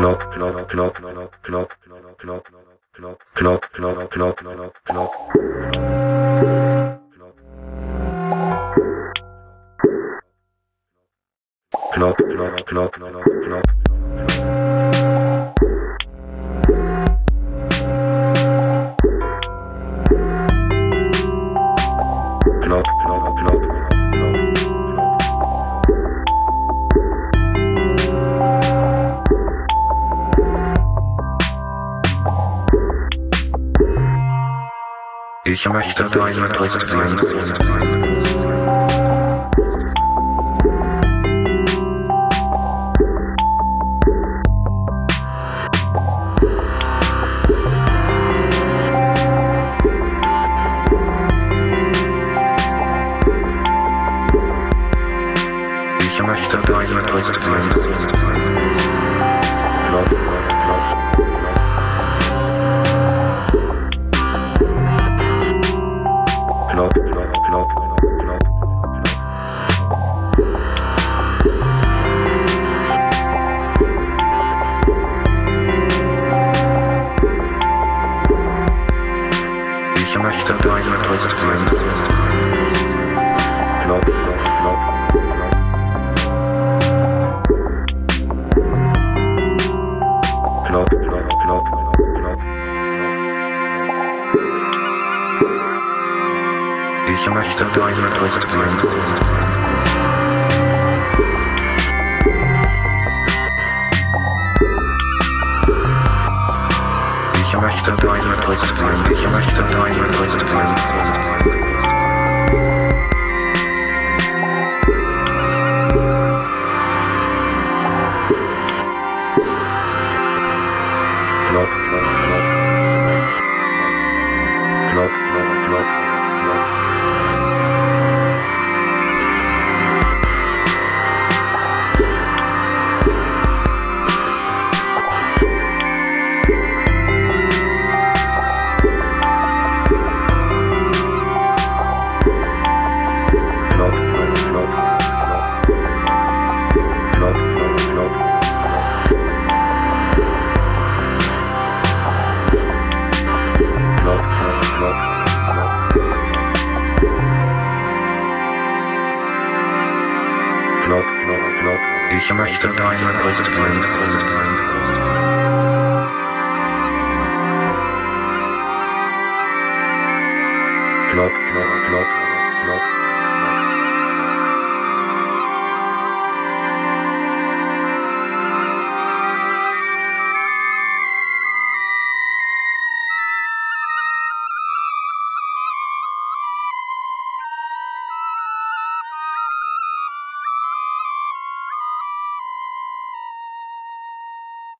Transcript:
Ich möchte deine Brust sein. Ich möchte deine Brust sein. Ich möchte deine Brust sein. Ich möchte deine Brust sein. Ich möchte deine Brust sein. Ich möchte deine Brust sein. Ich möchte deine Brust sein. Klopf, klopf, klopf.